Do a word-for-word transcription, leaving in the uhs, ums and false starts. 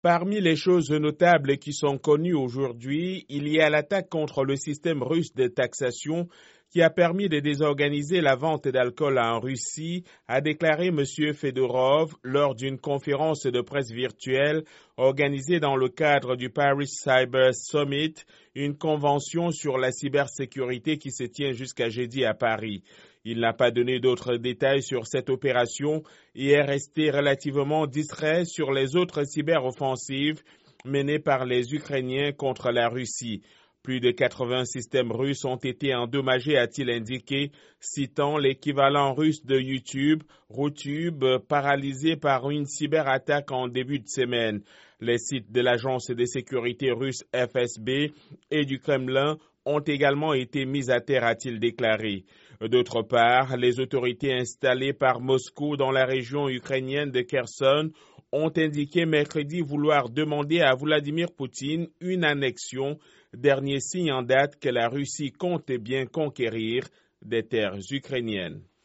Parmi les choses notables qui sont connues aujourd'hui, il y a l'attaque contre le système russe de taxation qui a permis de désorganiser la vente d'alcool en Russie, a déclaré M. Fedorov lors d'une conférence de presse virtuelle organisée dans le cadre du Paris Cyber Summit, une convention sur la cybersécurité qui se tient jusqu'à jeudi à Paris. Il n'a pas donné d'autres détails sur cette opération et est resté relativement distrait sur les autres cyberoffensives menées par les Ukrainiens contre la Russie. Plus de quatre-vingts systèmes russes ont été endommagés, a-t-il indiqué, citant l'équivalent russe de YouTube, Rutube, paralysé par une cyberattaque en début de semaine. Les sites de l'agence de sécurité russe F S B et du Kremlin ont également été mis à terre, a-t-il déclaré. D'autre part, les autorités installées par Moscou dans la région ukrainienne de Kherson ont indiqué mercredi vouloir demander à Vladimir Poutine une annexion, dernier signe en date que la Russie compte bien conquérir des terres ukrainiennes.